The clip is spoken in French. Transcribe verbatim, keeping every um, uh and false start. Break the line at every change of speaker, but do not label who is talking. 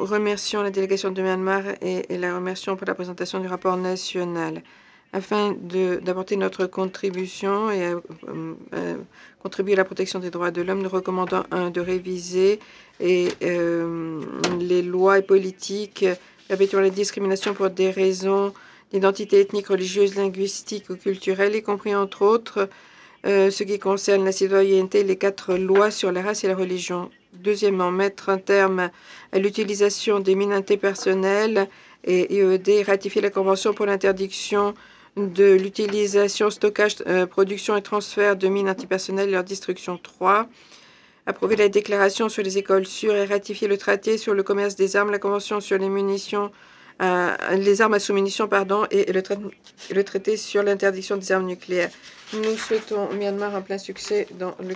Nous remercions la délégation de Myanmar et, et la remercions pour la présentation du rapport national. Afin d'apporter notre contribution et euh, euh, contribuer à la protection des droits de l'homme, nous recommandons un, de réviser et, euh, les lois et politiques perpétuant la discrimination pour des raisons d'identité ethnique, religieuse, linguistique ou culturelle, y compris entre autres euh, ce qui concerne la citoyenneté et les quatre lois sur la race et la religion. Deuxièmement, mettre un terme à l'utilisation des mines antipersonnelles et I E D, ratifier la Convention pour l'interdiction de l'utilisation, stockage, euh, production et transfert de mines antipersonnelles et leur destruction. Trois, approuver la déclaration sur les écoles sûres et ratifier le traité sur le commerce des armes, la Convention sur les munitions, euh, les armes à sous-munitions, pardon, et, et, le et le traité sur l'interdiction des armes nucléaires. Nous souhaitons au Myanmar un plein succès dans le